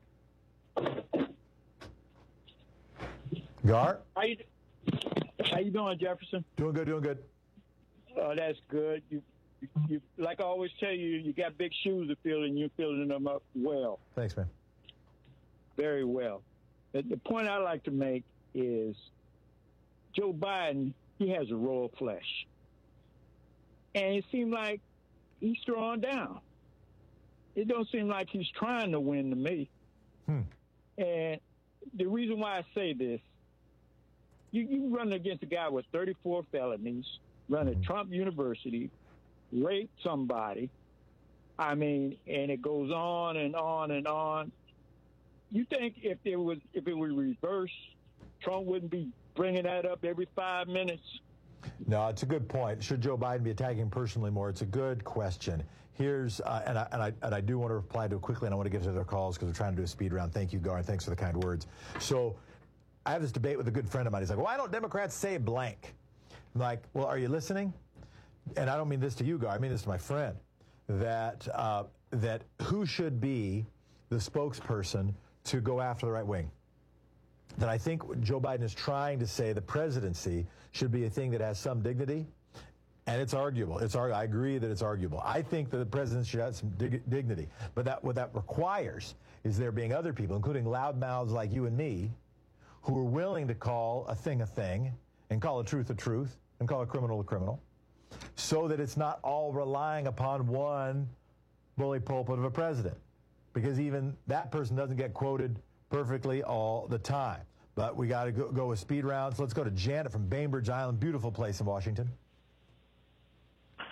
Gar? How you, how you doing, Jefferson? Doing good, doing good. Oh, that's good. You, you, you, like I always tell you, you got big shoes to fill, and you're filling them up well. Thanks, man. Very well. The, the point I like to make is Joe Biden, he has a royal flesh. And it seems like he's throwing down. It don't seem like he's trying to win to me. Hmm. And the reason why I say this, you, you run against a guy with thirty-four felonies, run at Trump University, raped somebody. I mean, and it goes on and on and on. You think if there was, if it was reversed, Trump wouldn't be bringing that up every five minutes? No, it's a good point. Should Joe Biden be attacking him personally more? It's a good question. Here's, uh, and, I, and, I, and I do want to reply to it quickly, and I want to get to their calls because we're trying to do a speed round. Thank you, Gar, and thanks for the kind words. So I have this debate with a good friend of mine. He's like, why don't Democrats say blank? I'm like, well, are you listening? And I don't mean this to you, Gar. I mean this to my friend. That, uh, that who should be the spokesperson to go after the right wing? That I think Joe Biden is trying to say the presidency should be a thing that has some dignity, and it's arguable. It's I agree that it's arguable. I think that the president should have some dig- dignity, but that what that requires is there being other people, including loudmouths like you and me, who are willing to call a thing a thing and call a truth a truth and call a criminal a criminal, so that it's not all relying upon one bully pulpit of a president, because even that person doesn't get quoted perfectly all the time. But we got to go, go with speed rounds. Let's go to Janet from Bainbridge Island. Beautiful place in Washington.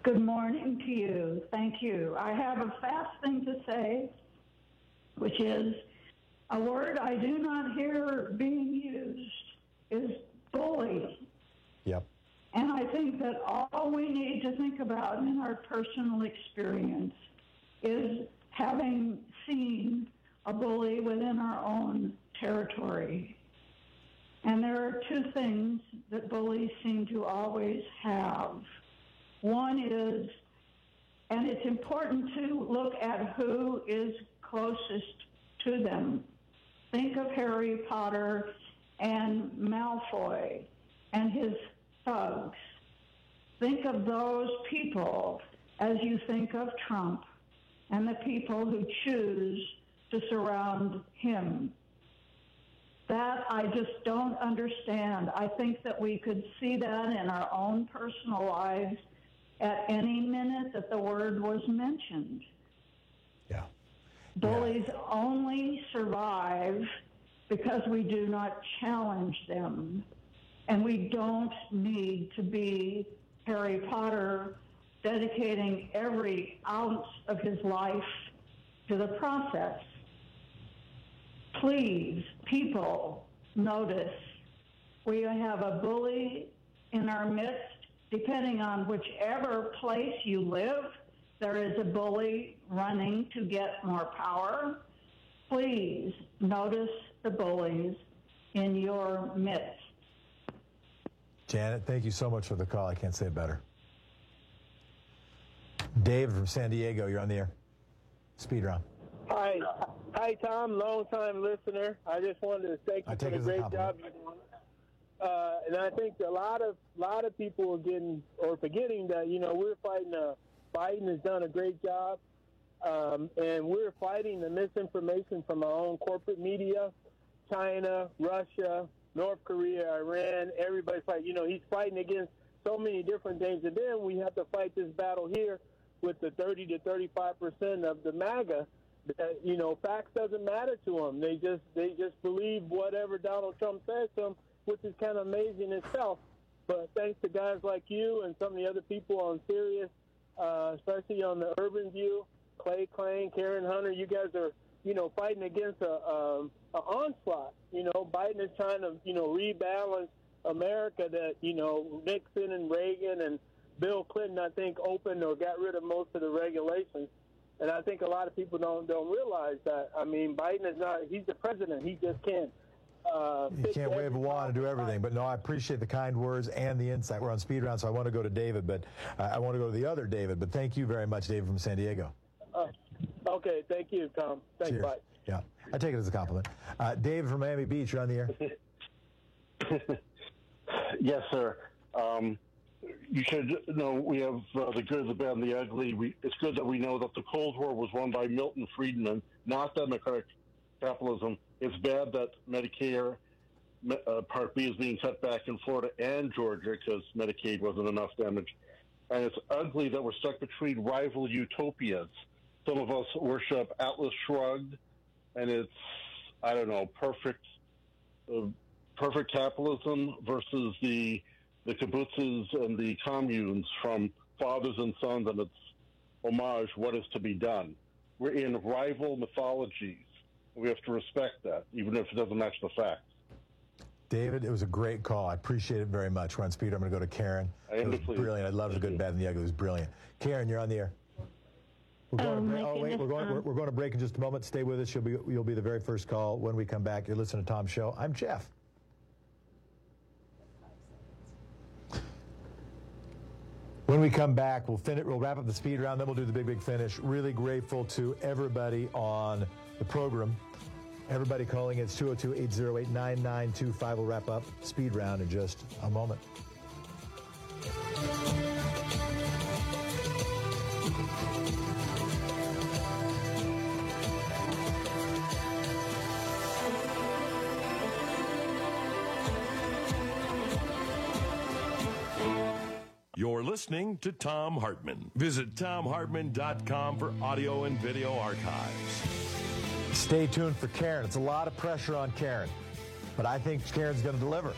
Good morning to you. Thank you. I have a fast thing to say, which is a word I do not hear being used is bully. Yep. And I think that all we need to think about in our personal experience is having seen a bully within our own territory. And there are two things that bullies seem to always have. One is, and it's important to look at who is closest to them. Think of Harry Potter and Malfoy and his thugs. Think of those people as you think of Trump and the people who choose to surround him. That I just don't understand. I think that we could see that in our own personal lives at any minute that the word was mentioned. Yeah. Bullies yeah. only survive because we do not challenge them. And we don't need to be Harry Potter dedicating every ounce of his life to the process. Please, people, notice we have a bully in our midst. Depending on whichever place you live, there is a bully running to get more power. Please notice the bullies in your midst. Janet, thank you so much for the call. I can't say it better. Dave from San Diego, you're on the air. Speed round. Hi. Hi, Tom, long-time listener. I just wanted to thank you I for the great job you're doing. Uh, and I think a lot of lot of people are getting or forgetting that, you know, we're fighting a, Biden has done a great job, um, and we're fighting the misinformation from our own corporate media, China, Russia, North Korea, Iran, everybody's fighting. You know, he's fighting against so many different things. And then we have to fight this battle here with the thirty to thirty-five percent of the MAGA that, you know, facts doesn't matter to them. They just, they just believe whatever Donald Trump says to them, which is kind of amazing itself. But thanks to guys like you and some of the other people on Sirius, uh, especially on the Urban View, Clay Klein, Karen Hunter, you guys are, you know, fighting against a, a, a onslaught. You know, Biden is trying to, you know, rebalance America that, you know, Nixon and Reagan and Bill Clinton, I think, opened or got rid of most of the regulations. And I think a lot of people don't don't realize that. I mean, Biden is not, he's the president. He just can't. Uh, you can't wave a wand and do everything. But no, I appreciate the kind words and the insight. We're on speed round, so I want to go to David, but uh, I want to go to the other David. But thank you very much, David from San Diego. Uh, okay, thank you, Tom. Thanks, Cheers. bye. Yeah, I take it as a compliment. Uh, David from Miami Beach, you're on the air. Yes, sir. Um, you should know we have uh, the good, the bad, and the ugly. We, it's good that we know that the Cold War was won by Milton Friedman, not democratic capitalism. It's bad that Medicare uh, Part B is being cut back in Florida and Georgia because Medicaid wasn't enough damage. And it's ugly that we're stuck between rival utopias. Some of us worship Atlas Shrugged, and it's, I don't know, perfect uh, perfect capitalism versus the the kibbutzes and the communes from Fathers and Sons and its homage, What Is to Be Done. We're in rival mythologies. We have to respect that, even if it doesn't match the facts. David, it was a great call. I appreciate it very much. We're on speed. I'm going to go to Karen. I it was brilliant. I love the good, bad, and the ugly. It was brilliant. Karen, you're on the air. We're going oh, to break. Oh, wait, we're going, we're, we're going to break in just a moment. Stay with us. You'll be, you'll be the very first call when we come back. You're listening to Tom's Show. I'm Jeff. When we come back, we'll finish, we'll wrap up the speed round, then we'll do the big, big finish. Really grateful to everybody on the program. Everybody calling, it's two oh two, eight oh eight, nine nine two five. We'll wrap up speed round in just a moment. You're listening to Thom Hartmann. Visit Thom Hartmann dot com for audio and video archives. Stay tuned for Karen. It's a lot of pressure on Karen, but I think Karen's going to deliver.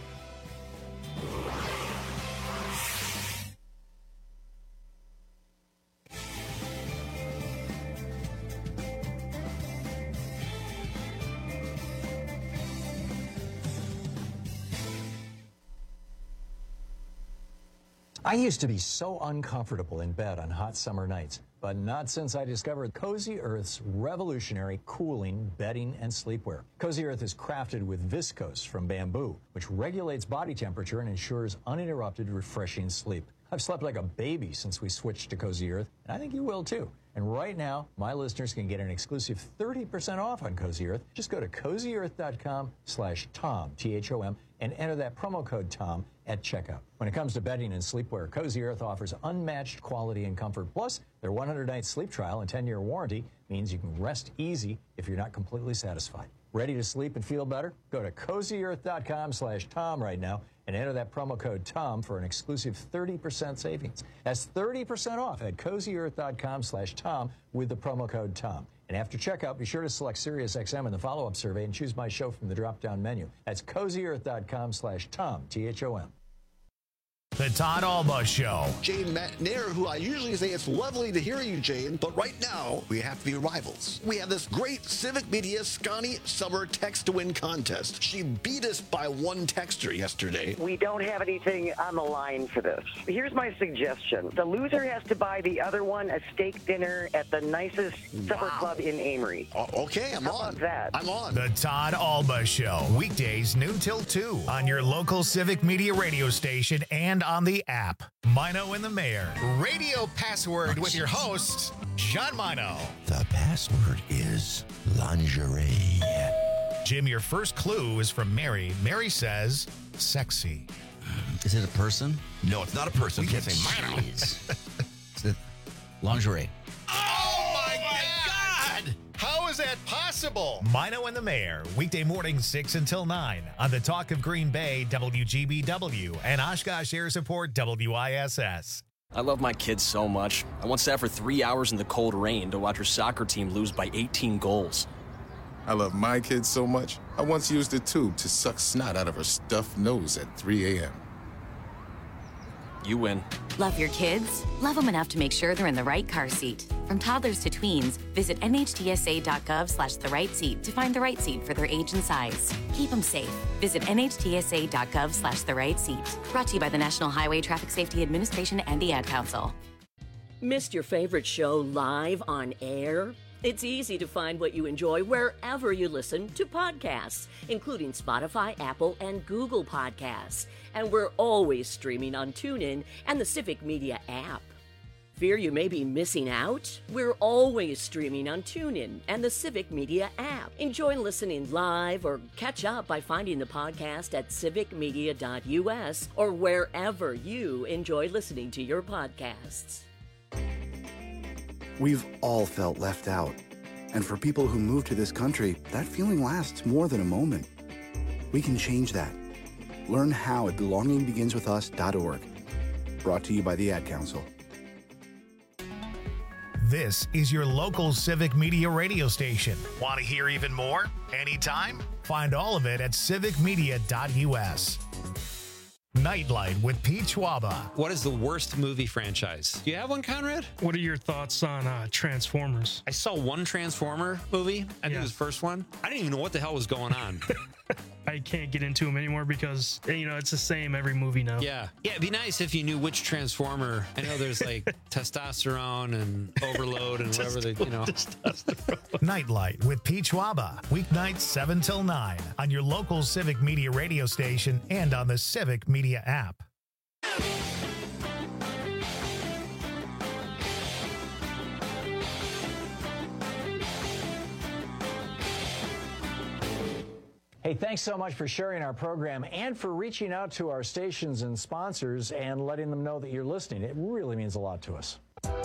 I used to be so uncomfortable in bed on hot summer nights, but not since I discovered Cozy Earth's revolutionary cooling bedding and sleepwear. Cozy Earth is crafted with viscose from bamboo, which regulates body temperature and ensures uninterrupted, refreshing sleep. I've slept like a baby since we switched to Cozy Earth, and I think you will too. And right now, my listeners can get an exclusive thirty percent off on Cozy Earth. Just go to cozy earth dot com slash Tom, T H O M, and enter that promo code Tom at checkout. When it comes to bedding and sleepwear, Cozy Earth offers unmatched quality and comfort. Plus, their one hundred night sleep trial and ten year warranty means you can rest easy if you're not completely satisfied. Ready to sleep and feel better? Go to cozy earth dot com slash Tom right now and enter that promo code Tom for an exclusive thirty percent savings. That's thirty percent off at cozy earth dot com slash Tom with the promo code Tom. And after checkout, be sure to select Sirius X M in the follow-up survey and choose my show from the drop-down menu. That's cozy earth dot com slash Tom, T H O M. The Todd Alba Show. Jane McNair, who I usually say it's lovely to hear you, Jane, but right now we have to be rivals. We have this great Civic Media Scotty Summer Text to Win contest. She beat us by one texter yesterday. We don't have anything on the line for this. Here's my suggestion. The loser has to buy the other one a steak dinner at the nicest supper Wow. club in Amory. O- okay, I'm How on. about that? I'm on. The Todd Alba Show. Weekdays noon till two on your local Civic Media radio station and on the app. Mino and the Mayor. Radio password with your host, John Mino. The password is lingerie. Jim, your first clue is from Mary. Mary says, sexy. Is it a person? No, it's not a person. We Can't get say Mino. Is it lingerie? Oh, my God! How is that possible? Mino and the Mayor, weekday mornings six until nine on the Talk of Green Bay, W G B W, and Oshkosh Air Support, W I S S. I love my kids so much. I once sat for three hours in the cold rain to watch her soccer team lose by eighteen goals. I love my kids so much, I once used a tube to suck snot out of her stuffed nose at three a.m. You win. Love your kids? Love them enough to make sure they're in the right car seat. From toddlers to tweens, visit N H T S A dot gov slash the right seat to find the right seat for their age and size. Keep them safe. Visit N H T S A dot gov slash the right seat. Brought to you by the National Highway Traffic Safety Administration and the Ad Council. Missed your favorite show live on air? It's easy to find what you enjoy wherever you listen to podcasts, including Spotify, Apple, and Google Podcasts. And we're always streaming on TuneIn and the Civic Media app. Fear you may be missing out? We're always streaming on TuneIn and the Civic Media app. Enjoy listening live or catch up by finding the podcast at civic media dot U S or wherever you enjoy listening to your podcasts. We've all felt left out. And for people who move to this country, that feeling lasts more than a moment. We can change that. Learn how at belonging begins with us dot org. Brought to you by the Ad Council. This is your local Civic Media radio station. Want to hear even more? Anytime? Find all of it at civic media dot U S. Nightlight with Pete Schwaba. What is the worst movie franchise? Do you have one, Conrad? What are your thoughts on uh, Transformers? I saw one Transformer movie. I think Yeah. it was the first one. I didn't even know what the hell was going on. I can't get into them anymore because, you know, it's the same every movie now. Yeah. Yeah, it'd be nice if you knew which Transformer. I know there's like testosterone and overload and whatever they, you know. Nightlight with Pete Schwaba. Weeknights seven till nine on your local Civic Media radio station and on the Civic Media app. Hey, thanks so much for sharing our program and for reaching out to our stations and sponsors and letting them know that you're listening. It really means a lot to us.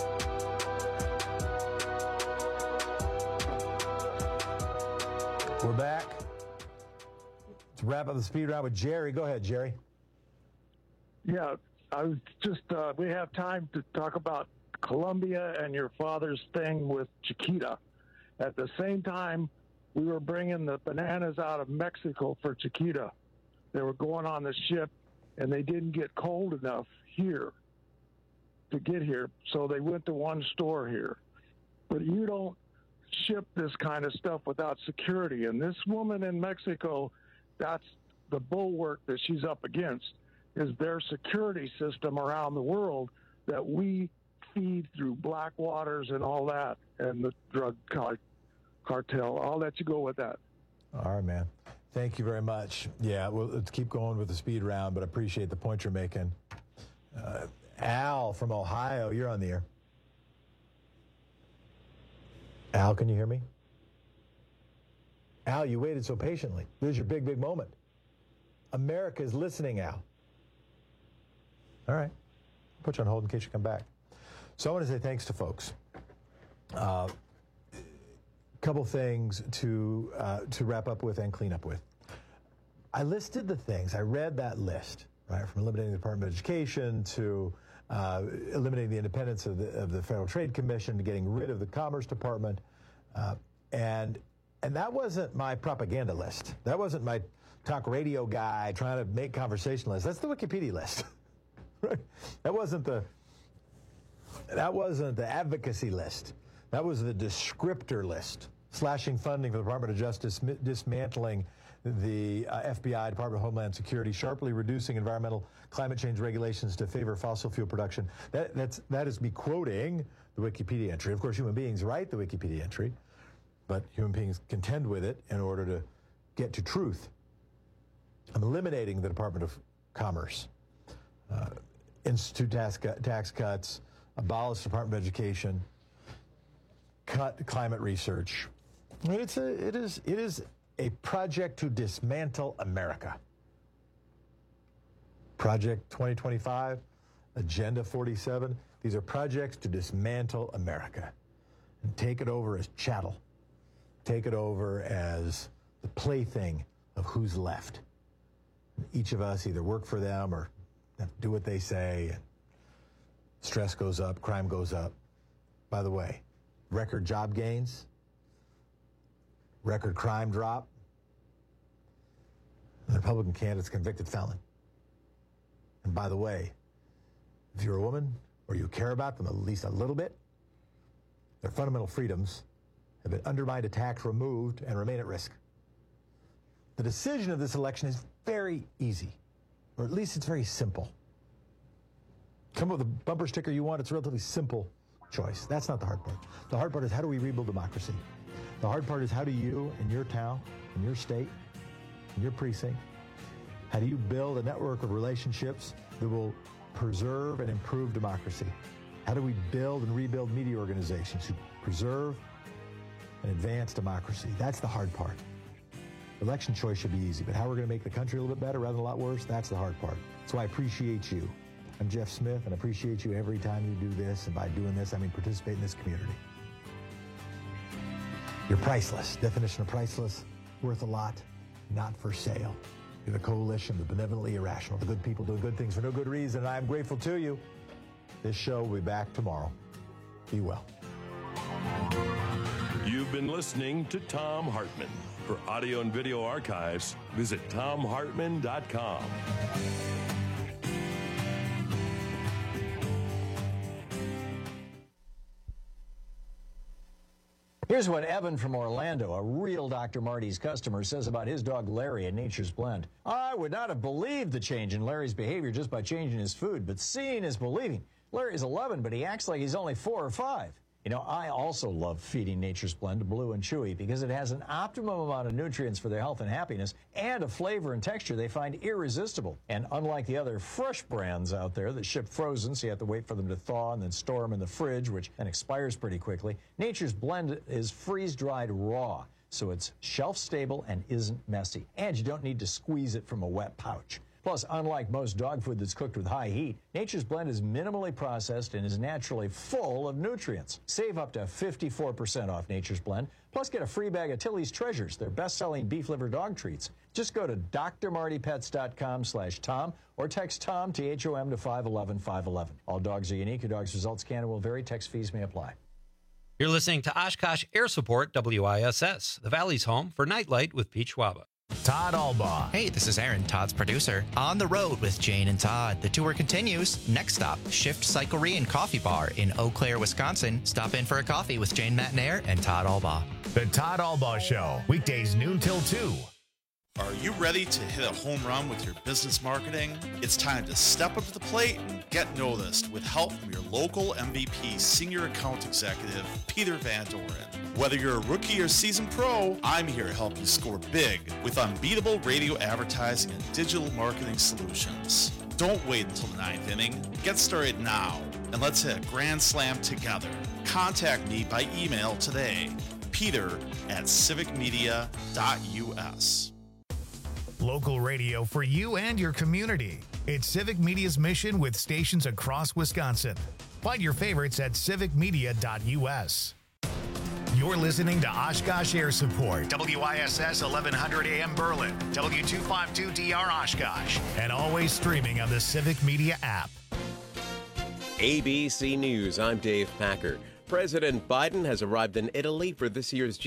We're back to wrap up the speed round with Jerry. Go ahead, Jerry. Yeah, I was just, uh, we have time to talk about Colombia and your father's thing with Chiquita. At the same time, we were bringing the bananas out of Mexico for Chiquita. They were going on the ship, and they didn't get cold enough here to get here, so they went to one store here. But you don't ship this kind of stuff without security, and this woman in Mexico, that's the bulwark that she's up against. is their security system around the world that we feed through Blackwaters and all that, and the drug car- cartel. I'll let you go with that. All right, man. Thank you very much. Yeah, well, let's keep going with the speed round, but I appreciate the point you're making. Uh, Al from Ohio, you're on the air. Al, can you hear me? Al, you waited so patiently. This is your big, big moment. America is listening, Al. All right. I'll put you on hold in case you come back. So I want to say thanks to folks. A uh, couple things to uh, to wrap up with and clean up with. I listed the things. I read that list, right, from eliminating the Department of Education to uh, eliminating the independence of the, of the Federal Trade Commission to getting rid of the Commerce Department. Uh, and and that wasn't my propaganda list. That wasn't my talk radio guy trying to make conversation list. That's the Wikipedia list. Right? That wasn't the that wasn't the advocacy list. That was the descriptor list. Slashing funding for the Department of Justice, dismantling the uh, F B I, Department of Homeland Security, sharply reducing environmental climate change regulations to favor fossil fuel production. That, that's, that is me quoting the Wikipedia entry. Of course, human beings write the Wikipedia entry, but human beings contend with it in order to get to truth. I'm eliminating the Department of Commerce, uh, institute tax, tax cuts, abolish the Department of Education, cut climate research. I mean, it's a, it is, it is a project to dismantle America. Project twenty twenty-five, Agenda forty-seven, these are projects to dismantle America and take it over as chattel, take it over as the plaything of who's left. And each of us either work for them or do what they say, and stress goes up, crime goes up. By the way, record job gains, record crime drop, and the Republican candidate's convicted felon. And by the way, if you're a woman or you care about them at least a little bit, their fundamental freedoms have been undermined, attacked, removed, and remain at risk. The decision of this election is very easy, or at least it's very simple. Come up with a bumper sticker you want, it's a relatively simple choice. That's not the hard part. The hard part is how do we rebuild democracy? The hard part is how do you, in your town, in your state, in your precinct, how do you build a network of relationships that will preserve and improve democracy? How do we build and rebuild media organizations who preserve and advance democracy? That's the hard part. Election choice should be easy, but how we're going to make the country a little bit better rather than a lot worse, that's the hard part. So I appreciate you. I'm Jeff Smith, and I appreciate you every time you do this, and by doing this, I mean participate in this community. You're priceless. Definition of priceless, worth a lot, not for sale. You're the coalition, the benevolently irrational, the good people doing good things for no good reason, and I am grateful to you. This show will be back tomorrow. Be well. You've been listening to Thom Hartmann. For audio and video archives, visit Thom Hartmann dot com. Here's what Evan from Orlando, a real Doctor Marty's customer, says about his dog Larry at Nature's Blend. I would not have believed the change in Larry's behavior just by changing his food, but seeing is believing. Larry is eleven, but he acts like he's only four or five. You know, I also love feeding Nature's Blend to Blue and Chewy because it has an optimum amount of nutrients for their health and happiness and a flavor and texture they find irresistible. And unlike the other fresh brands out there that ship frozen, so you have to wait for them to thaw and then store them in the fridge, which then expires pretty quickly, Nature's Blend is freeze-dried raw, so it's shelf-stable and isn't messy. And you don't need to squeeze it from a wet pouch. Plus, unlike most dog food that's cooked with high heat, Nature's Blend is minimally processed and is naturally full of nutrients. Save up to fifty-four percent off Nature's Blend, plus get a free bag of Tilly's Treasures, their best-selling beef liver dog treats. Just go to D R marty pets dot com slash Tom or text Tom, T H O M, to five one one, five one one. All dogs are unique. Your dog's results can and will vary. Text fees may apply. You're listening to Oshkosh Air Support W I S S, the Valley's home for Nightlight with Pete Schwaba. Todd Albaugh. Hey, this is Aaron, Todd's producer. On the road with Jane and Todd. The tour continues. Next stop, Shift Cyclery and Coffee Bar in Eau Claire, Wisconsin. Stop in for a coffee with Jane Matnair and Todd Albaugh. The Todd Albaugh Show, weekdays noon till two. Are you ready to hit a home run with your business marketing? It's time to step up to the plate and get noticed with help from your local M V P Senior Account Executive, Peter Van Doren. Whether you're a rookie or seasoned pro, I'm here to help you score big with unbeatable radio advertising and digital marketing solutions. Don't wait until the ninth inning. Get started now, and let's hit a grand slam together. Contact me by email today, peter at civic media dot u s. Local radio for you and your community. It's Civic Media's mission with stations across Wisconsin. Find your favorites at civic media dot u s. You're listening to Oshkosh Air Support, W I S S eleven hundred A M Berlin, W two fifty-two D R Oshkosh, and always streaming on the Civic Media app. A B C News, I'm Dave Packer. President Biden has arrived in Italy for this year's G